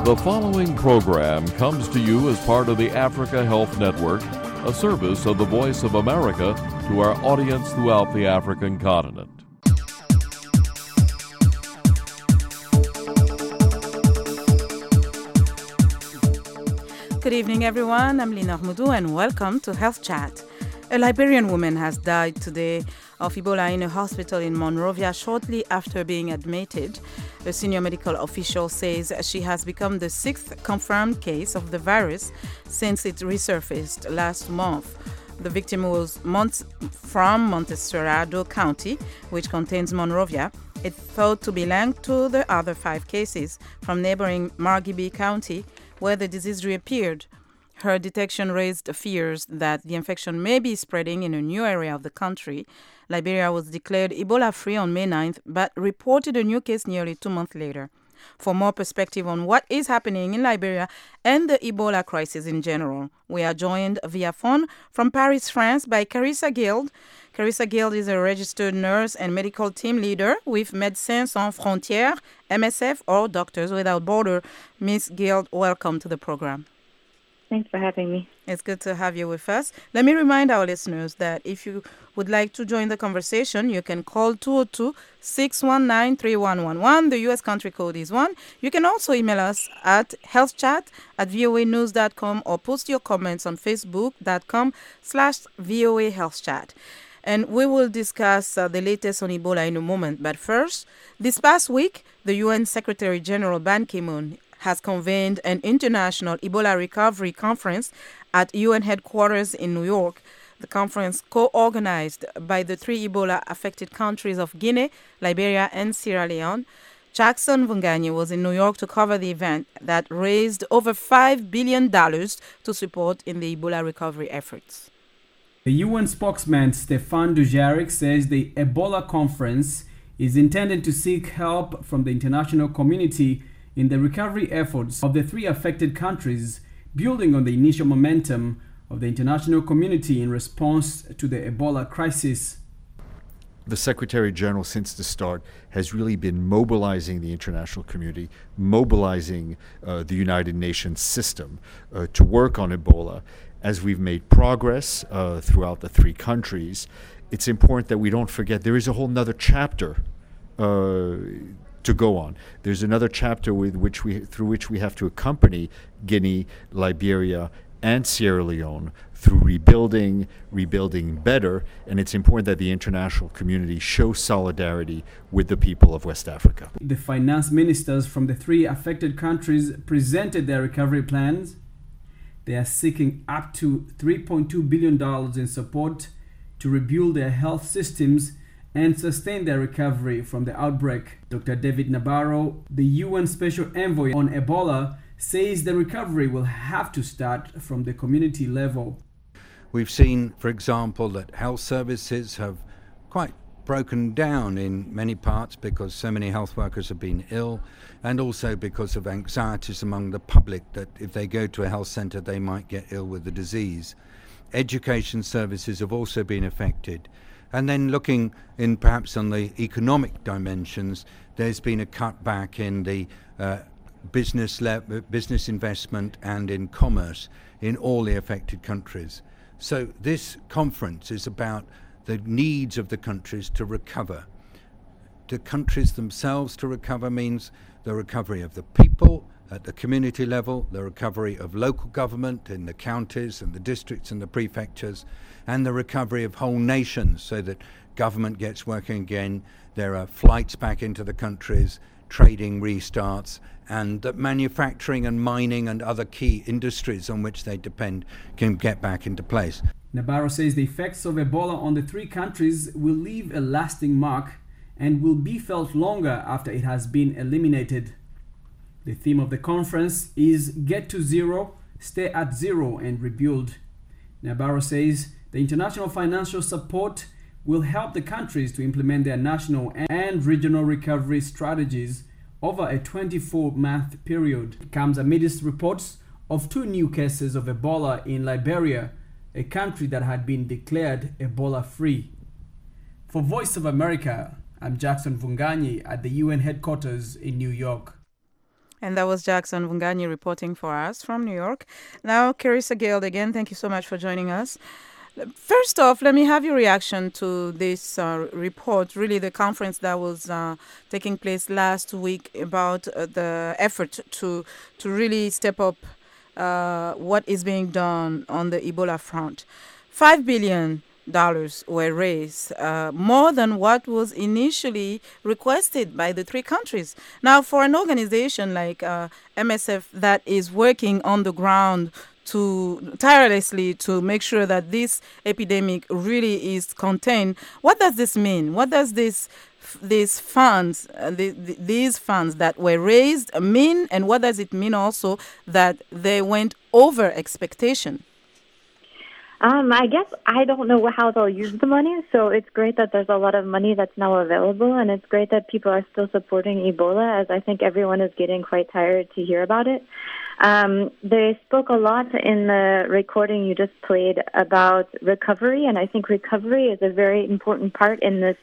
The following program comes to you as part of the Africa Health Network, a service of the Voice of America to our audience throughout the African continent. Good evening, everyone. I'm Lina Ahmudou, and welcome to Health Chat. A Liberian woman has died today of Ebola in a hospital in Monrovia shortly after being admitted. A senior medical official says she has become the sixth confirmed case of the virus since it resurfaced last month. The victim was from Montserrado County, which contains Monrovia. It's thought to be linked to the other 5 cases from neighboring Margibi County, where the disease reappeared. Her detection raised fears that the infection may be spreading in a new area of the country. Liberia was declared Ebola-free on May 9th, but reported a new case nearly 2 months later. For more perspective on what is happening in Liberia and the Ebola crisis in general, we are joined via phone from Paris, France, by Carissa Guild. Carissa Guild is a registered nurse and medical team leader with Médecins Sans Frontières, MSF, or Doctors Without Borders. Ms. Guild, welcome to the program. Thanks for having me. It's good to have you with us. Let me remind our listeners that if you would like to join the conversation, you can call 202-619-3111. The U.S. country code is 1. You can also email us at healthchat@voanews.com or post your comments on facebook.com/VOA healthchat. And we will discuss the latest on Ebola in a moment. But first, this past week, the UN Secretary General Ban Ki-moon has convened an international Ebola recovery conference at UN headquarters in New York. The conference, co-organized by the 3 Ebola-affected countries of Guinea, Liberia, and Sierra Leone. Jackson Mvunganyi was in New York to cover the event that raised over $5 billion to support in the Ebola recovery efforts. The UN spokesman Stéphane Dujarric says the Ebola conference is intended to seek help from the international community in the recovery efforts of the 3 affected countries, building on the initial momentum of the international community in response to the Ebola crisis. The Secretary General, since the start, has really been mobilizing the international community, mobilizing the United Nations system to work on Ebola. As we've made progress throughout the 3 countries, it's important that we don't forget there is a whole nother chapter to go on. There's another chapter through which we have to accompany Guinea, Liberia, and Sierra Leone through rebuilding better, and it's important that the international community show solidarity with the people of West Africa. The finance ministers from the 3 affected countries presented their recovery plans. They are seeking up to $3.2 billion in support to rebuild their health systems and sustain their recovery from the outbreak. Dr. David Nabarro, the UN Special Envoy on Ebola, says the recovery will have to start from the community level. We've seen, for example, that health services have quite broken down in many parts because so many health workers have been ill, and also because of anxieties among the public that if they go to a health centre they might get ill with the disease. Education services have also been affected. And then looking in perhaps on the economic dimensions, there's been a cutback in the business investment and in commerce in all the affected countries. So this conference is about the needs of the countries to recover. The countries themselves to recover means the recovery of the people at the community level, the recovery of local government in the counties and the districts and the prefectures, and the recovery of whole nations so that government gets working again, there are flights back into the countries, trading restarts, and that manufacturing and mining and other key industries on which they depend can get back into place. Nabarro says the effects of Ebola on the 3 countries will leave a lasting mark and will be felt longer after it has been eliminated. The theme of the conference is Get to Zero, Stay at Zero, and Rebuild. Nabarro says the international financial support will help the countries to implement their national and regional recovery strategies over a 24-month period. It comes amidst reports of 2 new cases of Ebola in Liberia, a country that had been declared Ebola-free. For Voice of America, I'm Jackson Mvunganyi at the UN headquarters in New York. And that was Jackson Vunganyi reporting for us from New York. Now, Carissa Guild, again, thank you so much for joining us. First off, let me have your reaction to this report, really the conference that was taking place last week about the effort to really step up what is being done on the Ebola front. $5 billion were raised, more than what was initially requested by the three countries. Now, for an organization like MSF that is working on the ground tirelessly to make sure that this epidemic really is contained, what does this mean? What does these funds that were raised mean, and what does it mean also that they went over expectation? I guess I don't know how they'll use the money, so it's great that there's a lot of money that's now available, and it's great that people are still supporting Ebola, as I think everyone is getting quite tired to hear about it. They spoke a lot in the recording you just played about recovery, and I think recovery is a very important part in the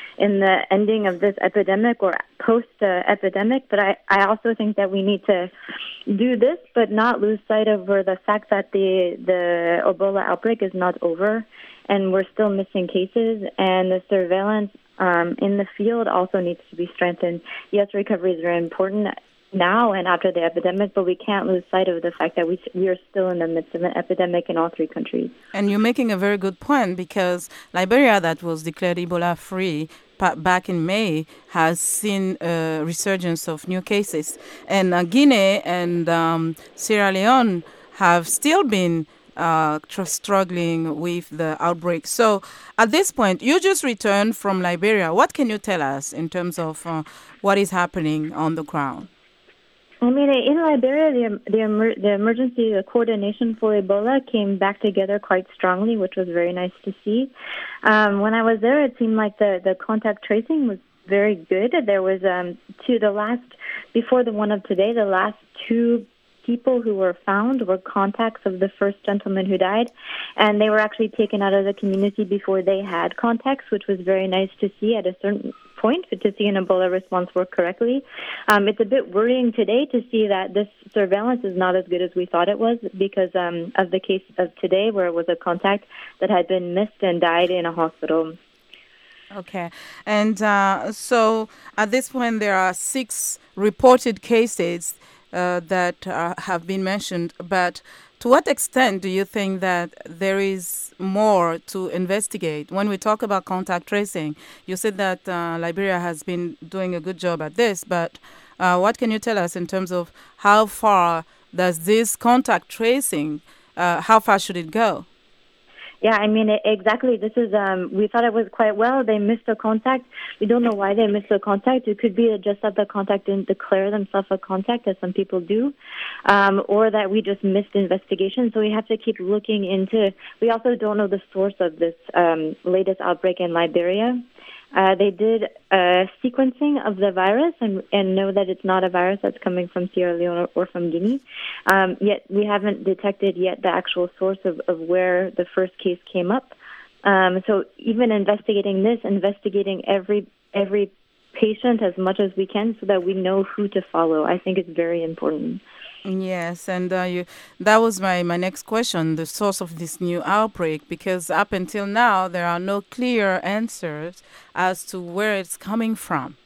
ending of this epidemic or post-epidemic. But I also think that we need to do this, but not lose sight of the fact that the Ebola outbreak is not over, and we're still missing cases, and the surveillance in the field also needs to be strengthened. Yes, recovery is very important now and after the epidemic, but we can't lose sight of the fact that we are still in the midst of an epidemic in all three countries. And you're making a very good point, because Liberia, that was declared Ebola-free back in May, has seen a resurgence of new cases. And Guinea and Sierra Leone have still been struggling with the outbreak. So at this point, you just returned from Liberia. What can you tell us in terms of what is happening on the ground? I mean, in Liberia, the emergency coordination for Ebola came back together quite strongly, which was very nice to see. When I was there, it seemed like the contact tracing was very good. There was before the one of today, the last two people who were found were contacts of the first gentleman who died, and they were actually taken out of the community before they had contacts, which was very nice to see at a certain point, to see an Ebola response work correctly. It's a bit worrying today to see that this surveillance is not as good as we thought it was, because of the case of today, where it was a contact that had been missed and died in a hospital. Okay. And so at this point, there are 6 reported cases that have been mentioned, but to what extent do you think that there is more to investigate? When we talk about contact tracing, you said that Liberia has been doing a good job at this, but what can you tell us in terms of how far does this contact tracing, how far should it go? Yeah, I mean, exactly. This is, we thought it was quite well. They missed a contact. We don't know why they missed a contact. It could be just that the contact didn't declare themselves a contact, as some people do, or that we just missed investigation. So we have to keep looking into. We also don't know the source of this latest outbreak in Liberia. They did sequencing of the virus and know that it's not a virus that's coming from Sierra Leone or from Guinea. Yet we haven't detected yet the actual source of where the first case came up. So even investigating every patient as much as we can so that we know who to follow, I think it's very important. Yes, and that was my next question, the source of this new outbreak, because up until now, there are no clear answers as to where it's coming from.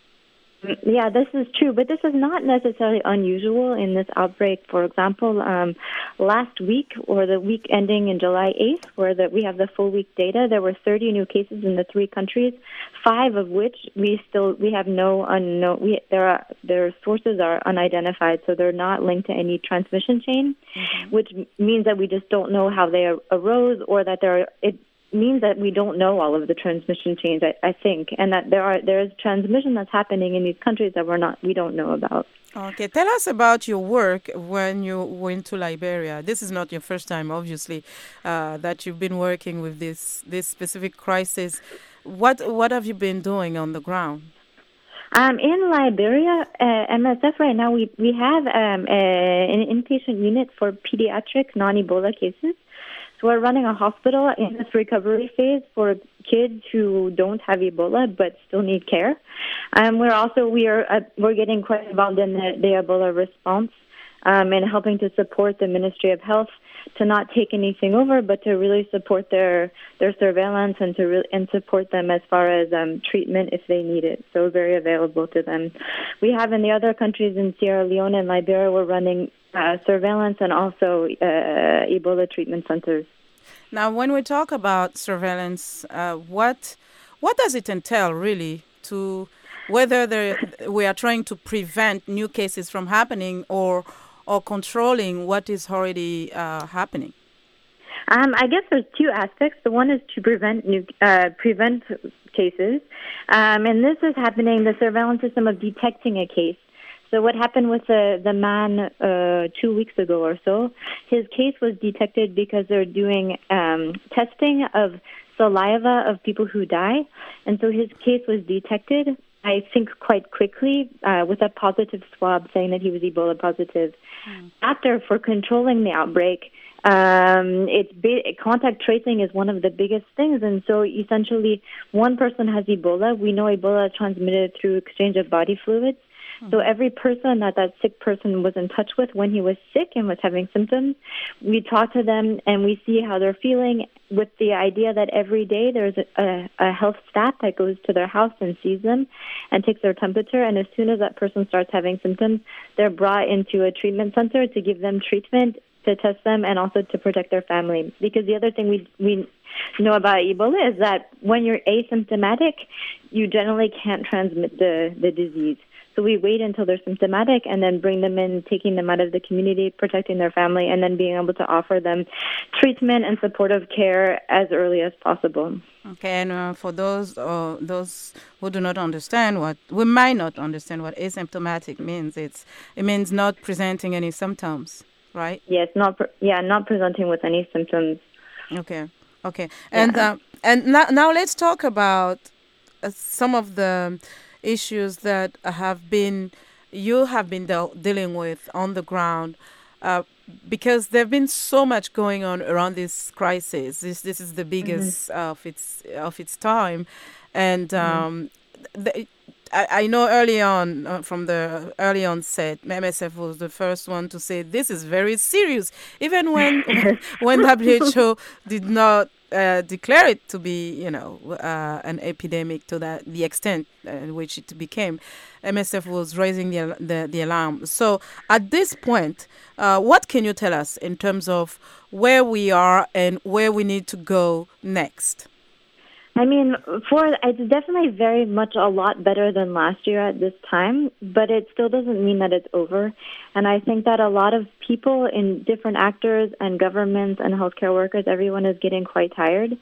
Yeah, this is true, but this is not necessarily unusual in this outbreak. For example, last week or the week ending in July 8th, where we have the full week data, there were 30 new cases in the 3 countries, 5 of which we have no unknown. Their sources are unidentified, so they're not linked to any transmission chain, which means that we just don't know how they arose, or that it means that we don't know all of the transmission chains, I think, and that there is transmission that's happening in these countries that we don't know about. Okay, tell us about your work when you went to Liberia. This is not your first time, obviously, that you've been working with this specific crisis. What have you been doing on the ground? In Liberia, MSF right now, we have an inpatient unit for pediatric non-Ebola cases. So So we're running a hospital in this recovery phase for kids who don't have Ebola but still need care. We're getting quite involved in the Ebola response and helping to support the Ministry of Health to not take anything over, but to really support their surveillance and and support them as far as treatment if they need it. So very available to them. We have in the other countries in Sierra Leone and Liberia, we're running surveillance and also Ebola treatment centers. Now, when we talk about surveillance, what does it entail really to whether we are trying to prevent new cases from happening or controlling what is already happening? I guess there's two aspects. The one is to prevent cases, and this is happening, the surveillance system of detecting a case. So what happened with the man 2 weeks ago or so, his case was detected because they're doing testing of saliva of people who die, and so his case was detected, I think, quite quickly with a positive swab saying that he was Ebola positive. After, for controlling the outbreak, contact tracing is one of the biggest things, and so essentially one person has Ebola. We know Ebola is transmitted through exchange of body fluids. So every person that sick person was in touch with when he was sick and was having symptoms, we talk to them and we see how they're feeling, with the idea that every day there's a health staff that goes to their house and sees them and takes their temperature. And as soon as that person starts having symptoms, they're brought into a treatment center to give them treatment, to test them, and also to protect their family. Because the other thing we know about Ebola is that when you're asymptomatic, you generally can't transmit the disease. So we wait until they're symptomatic and then bring them in, taking them out of the community, protecting their family, and then being able to offer them treatment and supportive care as early as possible. Okay, and for those who do not understand might not understand what asymptomatic means. It means not presenting any symptoms, right? Yes, not presenting with any symptoms. Okay, and now let's talk about some of the issues that you have been dealing with on the ground, because there've been so much going on around this crisis. This is the biggest of its time, and I know early on, from the early onset, MSF was the first one to say this is very serious, even when WHO did not declare it to be, an epidemic to the extent in which it became. MSF was raising the alarm. So at this point, what can you tell us in terms of where we are and where we need to go next? I mean, it's definitely very much a lot better than last year at this time, but it still doesn't mean that it's over. And I think that a lot of people in different actors and governments and healthcare workers, everyone is getting quite tired.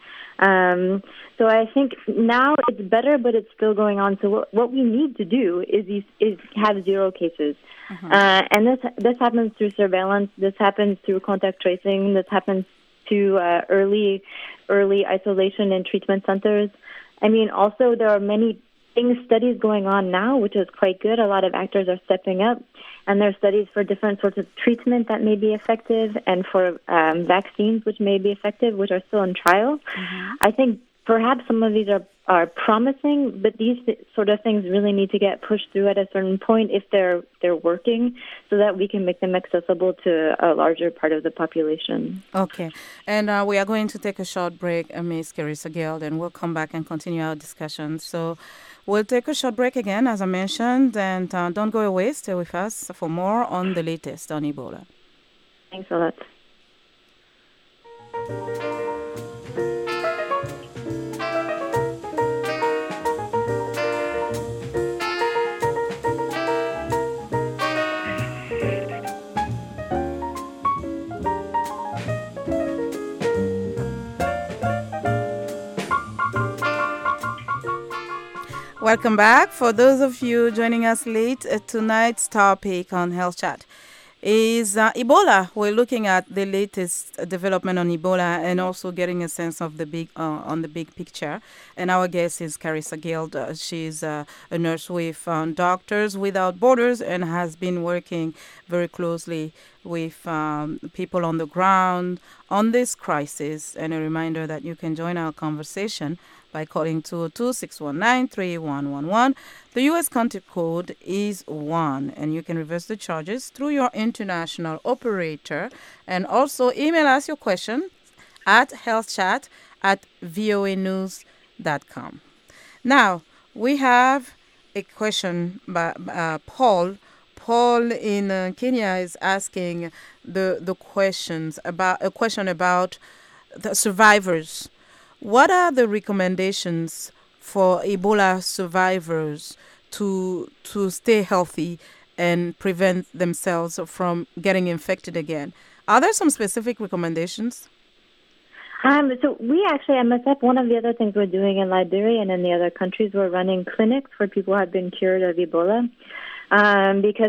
So I think now it's better, but it's still going on. So what we need to do is have zero cases. And this happens through surveillance. This happens through contact tracing. This happens to early isolation in treatment centers. I mean, also there are many studies going on now, which is quite good. A lot of actors are stepping up, and there are studies for different sorts of treatment that may be effective, and for vaccines which may be effective, which are still in trial. I think perhaps some of these are promising, but these sort of things really need to get pushed through at a certain point if they're working, so that we can make them accessible to a larger part of the population. Okay, and we are going to take a short break, Ms. Carissa Guild, and we'll come back and continue our discussion. So we'll take a short break again, as I mentioned, and don't go away. Stay with us for more on the latest on Ebola. Thanks a lot. Welcome back. For those of you joining us late, tonight's topic on Health Chat is Ebola. We're looking at the latest development on Ebola and also getting a sense of the big picture. And our guest is Carissa Guild. She's a nurse with Doctors Without Borders and has been working very closely with people on the ground on this crisis. And a reminder that you can join our conversation by calling 202-619-3111. The U.S. country code is 1, and you can reverse the charges through your international operator. And also email us your question at healthchat@voanews.com. Now, we have a question by Paul. Paul in Kenya is asking the question about the survivors. What are the recommendations for Ebola survivors to stay healthy and prevent themselves from getting infected again? Are there some specific recommendations? So we actually, at MSF, one of the other things we're doing in Liberia and in the other countries, we're running clinics for people who have been cured of Ebola, because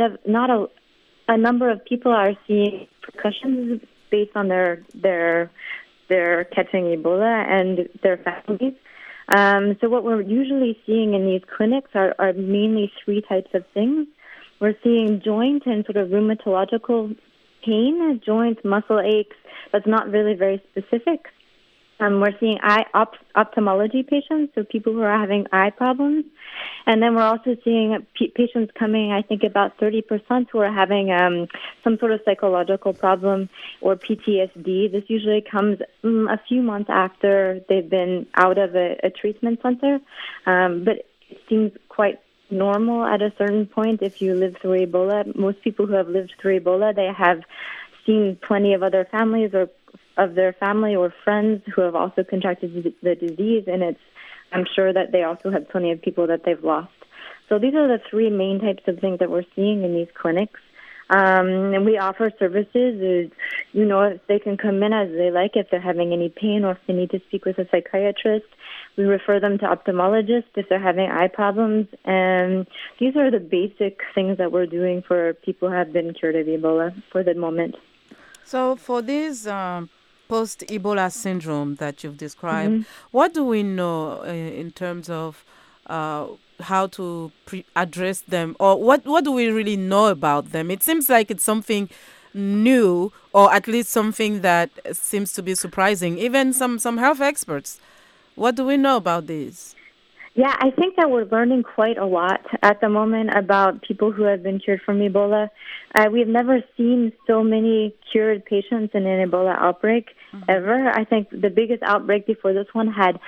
a number of people are seeing repercussions based on their catching Ebola and their families. So what we're usually seeing in these clinics are mainly 3 types of things. We're seeing joint and sort of rheumatological pain, joint muscle aches, that's not really very specific. We're seeing ophthalmology patients, so people who are having eye problems. And then we're also seeing patients coming, I think about 30% who are having some sort of psychological problem or PTSD. This usually comes a few months after they've been out of a treatment center. But it seems quite normal at a certain point if you live through Ebola. Most people who have lived through Ebola, they have seen plenty of other families or of their family or friends who have also contracted the disease, and I'm sure that they also have plenty of people that they've lost. So these are the 3 main types of things that we're seeing in these clinics. And we offer services, if they can come in as they like, if they're having any pain or if they need to speak with a psychiatrist. We refer them to ophthalmologists if they're having eye problems. And these are the basic things that we're doing for people who have been cured of Ebola for the moment. So for this post-Ebola syndrome that you've described, what do we know in terms of how to address them, or what do we really know about them? It seems like it's something new, or at least something that seems to be surprising. Even some health experts. What do we know about this? Yeah, I think that we're learning quite a lot at the moment about people who have been cured from Ebola. We've never seen so many cured patients in an Ebola outbreak ever. I think the biggest outbreak before this one had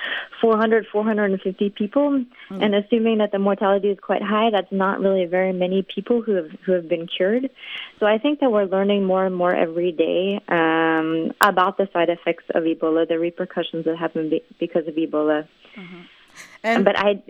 450 people. And assuming that the mortality is quite high, that's not really very many people who have been cured. So I think that we're learning more and more every day about the side effects of Ebola, the repercussions that happen because of Ebola. But I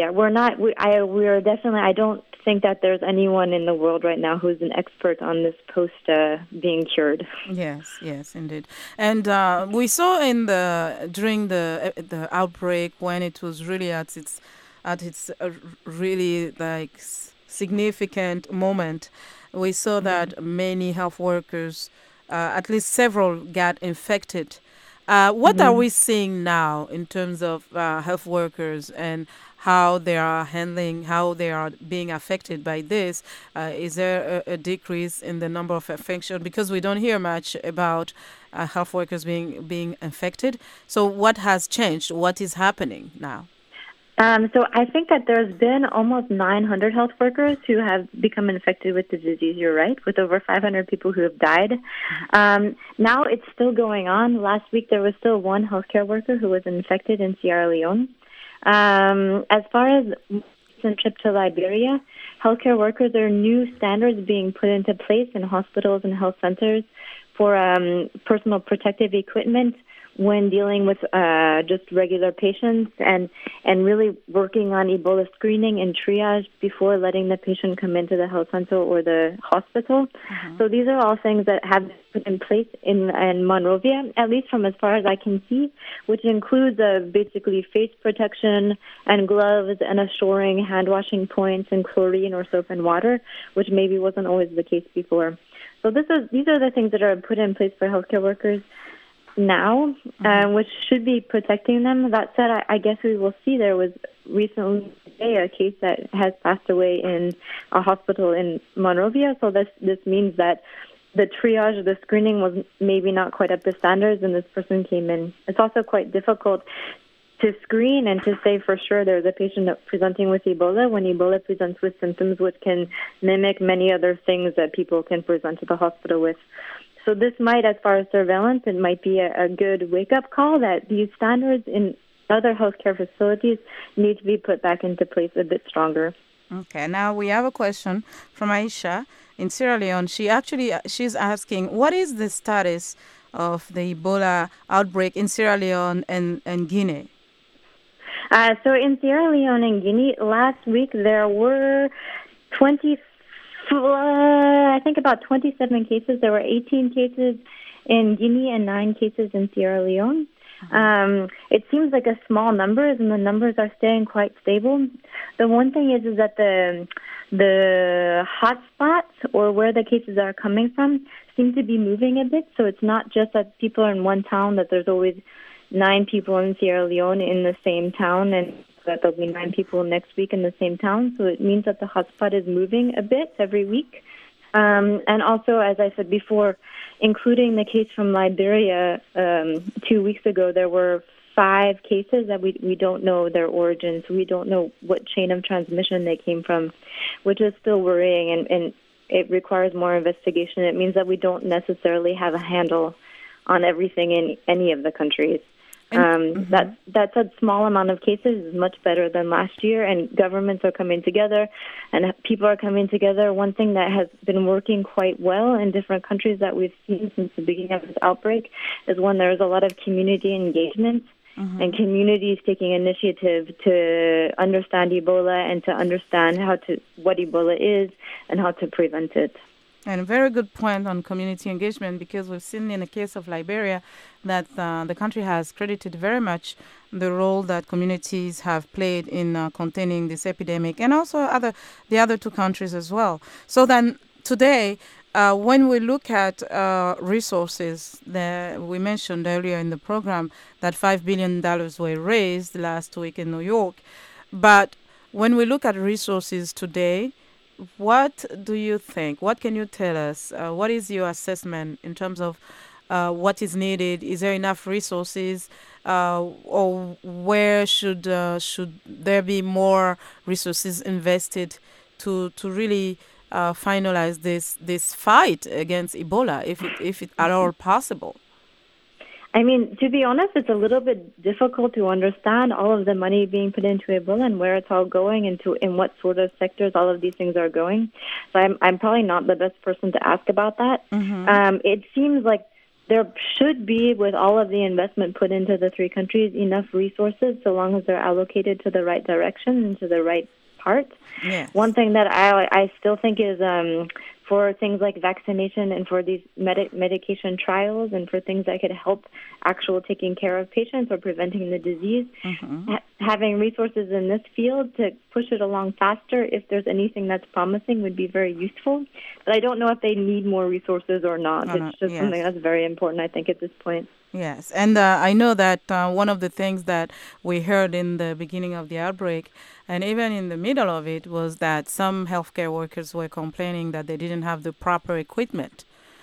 don't think that there's anyone in the world right now who's an expert on this post being cured. Yes, indeed. And we saw during the outbreak, when it was really at its really like significant moment, we saw that many health workers, at least several, got infected. What are we seeing now in terms of health workers and how they are being affected by this? Is there a decrease in the number of infections? Because we don't hear much about health workers being infected. So what has changed? What is happening now? So I think that there's been almost 900 health workers who have become infected with the disease, you're right, with over 500 people who have died. Now it's still going on. Last week there was still one healthcare worker who was infected in Sierra Leone. As far as recent trip to Liberia, healthcare workers, there are new standards being put into place in hospitals and health centers for personal protective equipment, when dealing with just regular patients and really working on Ebola screening and triage before letting the patient come into the health center or the hospital. So these are all things that have been put in place in Monrovia, at least from as far as I can see, which includes basically face protection and gloves and assuring hand washing points and chlorine or soap and water, which maybe wasn't always the case before. So these are the things that are put in place for healthcare workers now, which should be protecting them. That said, I guess we will see. There was recently today a case that has passed away in a hospital in Monrovia. So this means that the triage, the screening was maybe not quite up to standards, and this person came in. It's also quite difficult to screen and to say for sure there's a patient presenting with Ebola when Ebola presents with symptoms which can mimic many other things that people can present to the hospital with. So this might, as far as surveillance, it might be a good wake-up call that these standards in other healthcare facilities need to be put back into place a bit stronger. Okay, now we have a question from Aisha in Sierra Leone. She's asking, what is the status of the Ebola outbreak in Sierra Leone and Guinea? So in Sierra Leone and Guinea, last week there were I think about 27 cases. There were 18 cases in Guinea and 9 cases in Sierra Leone. It seems like a small numbers, and the numbers are staying quite stable. The one thing is that the hot spots, or where the cases are coming from, seem to be moving a bit. So it's not just that people are in one town, that there's always 9 people in Sierra Leone in the same town, and that there'll be 9 people next week in the same town. So it means that the hotspot is moving a bit every week. And also, as I said before, including the case from Liberia 2 weeks ago, there were 5 cases that we don't know their origins. We don't know what chain of transmission they came from, which is still worrying, and it requires more investigation. It means that we don't necessarily have a handle on everything in any of the countries. That's a small amount of cases is much better than last year, and governments are coming together and people are coming together. One thing that has been working quite well in different countries that we've seen since the beginning of this outbreak is when there's a lot of community engagement and communities taking initiative to understand Ebola and to understand what Ebola is and how to prevent it. And a very good point on community engagement, because we've seen in the case of Liberia that the country has credited very much the role that communities have played in containing this epidemic, and also the other 2 countries as well. So then today, when we look at resources, we mentioned earlier in the program that $5 billion were raised last week in New York. But when we look at resources today, what do you think? What can you tell us? What is your assessment in terms of what is needed? Is there enough resources, or where should there be more resources invested to really finalize this fight against Ebola, if it at all possible? I mean, to be honest, it's a little bit difficult to understand all of the money being put into Ebola and where it's all going and in what sort of sectors all of these things are going. So I'm probably not the best person to ask about that. It seems like there should be, with all of the investment put into the 3 countries, enough resources so long as they're allocated to the right direction and to the right part. Yes. One thing that I still think is for things like vaccination and for these medication trials and for things that could help actual taking care of patients or preventing the disease, having resources in this field to push it along faster, if there's anything that's promising, would be very useful. But I don't know if they need more resources or not. It's just something that's very important, I think, at this point. Yes, and I know that one of the things that we heard in the beginning of the outbreak, and even in the middle of it, was that some healthcare workers were complaining that they didn't have the proper equipment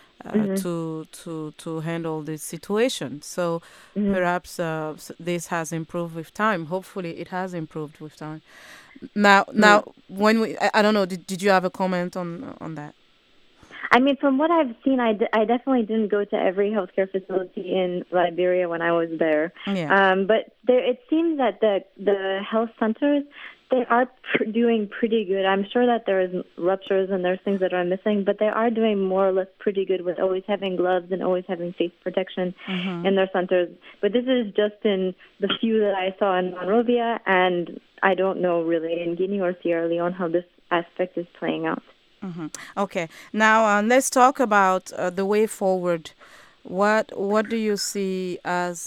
to handle this situation. So perhaps this has improved with time. Hopefully, it has improved with time. Now, when I don't know, did you have a comment on that? I mean, from what I've seen, I definitely didn't go to every healthcare facility in Liberia when I was there. Yeah. But it seems that the health centers They are doing pretty good. I'm sure that there is ruptures and there's things that are missing, but they are doing more or less pretty good with always having gloves and always having face protection in their centers. But this is just in the few that I saw in Monrovia, and I don't know really in Guinea or Sierra Leone how this aspect is playing out. Okay. Now let's talk about the way forward. What do you see as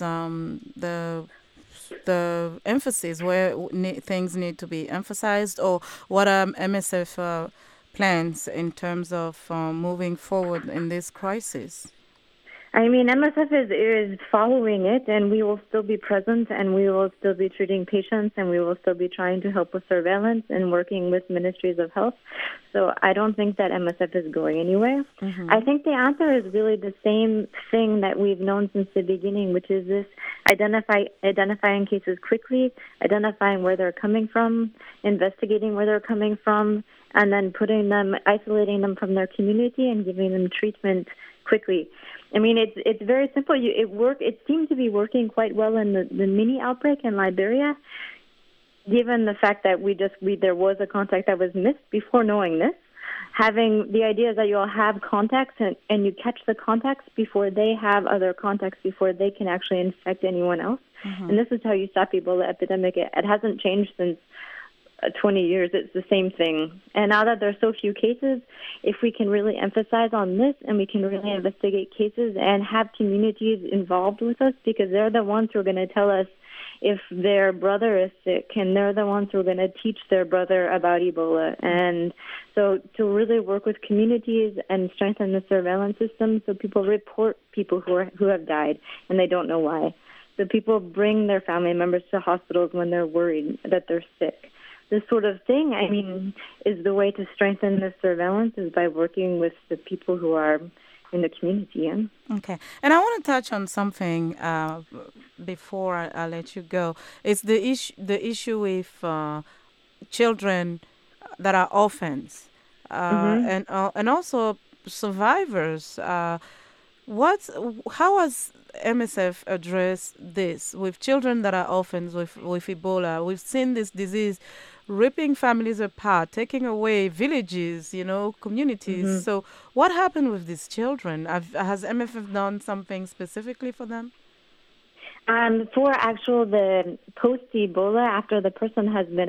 the emphasis, where things need to be emphasized, or what are MSF plans in terms of moving forward in this crisis? I mean, MSF is following it, and we will still be present, and we will still be treating patients, and we will still be trying to help with surveillance and working with ministries of health. So I don't think that MSF is going anywhere. I think the answer is really the same thing that we've known since the beginning, which is this identifying cases quickly, identifying where they're coming from, investigating where they're coming from, and then isolating them from their community and giving them treatment quickly. I mean, it's very simple. It seemed to be working quite well in the mini outbreak in Liberia, given the fact that there was a contact that was missed before knowing this. Having the idea is that you all have contacts and you catch the contacts before they have other contacts, before they can actually infect anyone else. And this is how you stop Ebola epidemic. It hasn't changed since 20 years. It's the same thing. And now that there's so few cases, if we can really emphasize on this and we can really investigate cases and have communities involved with us, because they're the ones who are going to tell us if their brother is sick, and they're the ones who are going to teach their brother about Ebola. And so to really work with communities and strengthen the surveillance system so people report people who have died and they don't know why. So people bring their family members to hospitals when they're worried that they're sick. This sort of thing, I mean, is the way to strengthen the surveillance, is by working with the people who are in the community. Yeah? Okay. And I want to touch on something before I let you go. It's the issue with children that are orphans and also survivors. How has MSF addressed this with children that are orphans with Ebola? We've seen this disease ripping families apart, taking away villages, communities. So what happened with these children? Has MSF done something specifically for them? For the post-Ebola, after the person has been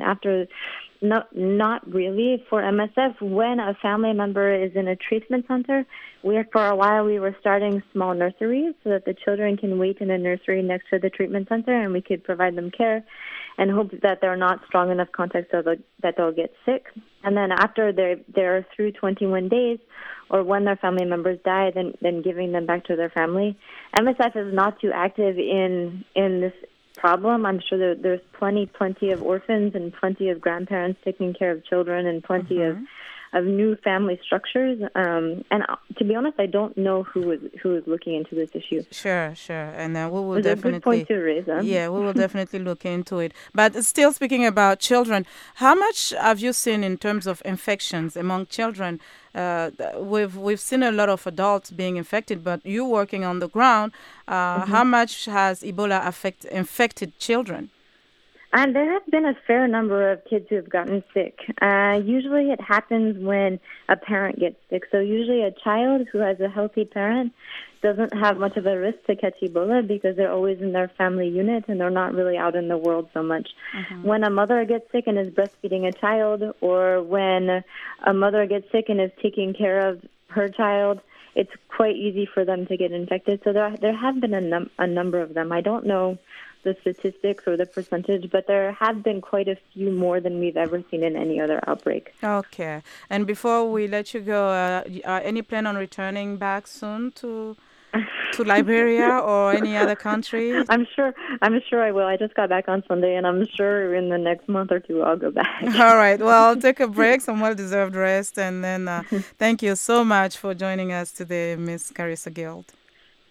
not really. For MSF, when a family member is in a treatment center, for a while we were starting small nurseries so that the children can wait in a nursery next to the treatment center and we could provide them care and hope that they're not strong enough contacts so that they'll get sick. And then after they're through 21 days, or when their family members die, then giving them back to their family. MSF is not too active in this problem. I'm sure there's plenty of orphans and plenty of grandparents taking care of children and plenty of new family structures. And to be honest, I don't know who is looking into this issue. Sure. And we will It's definitely... a good point to raise. Yeah, we will definitely look into it. But still speaking about children, how much have you seen in terms of infections among children? We've seen a lot of adults being infected, but you working on the ground, how much has Ebola infected children? And there have been a fair number of kids who have gotten sick. Usually it happens when a parent gets sick. So usually a child who has a healthy parent doesn't have much of a risk to catch Ebola because they're always in their family unit and they're not really out in the world so much. When a mother gets sick and is breastfeeding a child, or when a mother gets sick and is taking care of her child, it's quite easy for them to get infected. So there have been a number of them. I don't know the statistics or the percentage, but there have been quite a few more than we've ever seen in any other outbreak. Okay. And before we let you go, any plan on returning back soon to Liberia or any other country? I'm sure I will. I just got back on Sunday, and I'm sure in the next month or two I'll go back. All right. Well, take a break, some well-deserved rest, and then thank you so much for joining us today, Miss Carissa Guild.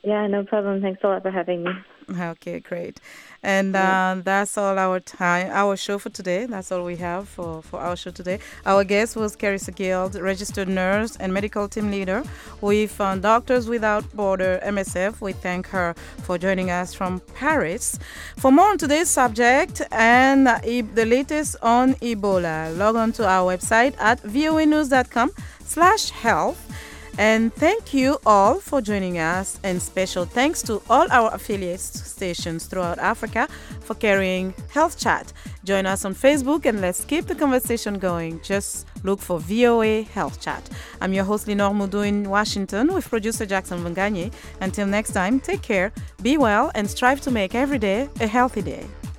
Yeah, no problem. Thanks a lot for having me. Okay, great. And that's all our show for today. That's all we have for our show today. Our guest was Carissa Guild, registered nurse and medical team leader with Doctors Without Border, MSF. We thank her for joining us from Paris. For more on today's subject and the latest on Ebola, log on to our website at voanews.com/health. And thank you all for joining us, and special thanks to all our affiliate stations throughout Africa for carrying Health Chat. Join us on Facebook and let's keep the conversation going. Just look for VOA Health Chat. I'm your host Lenore Moudou in Washington with producer Jackson Vanganye. Until next time, take care, be well, and strive to make every day a healthy day.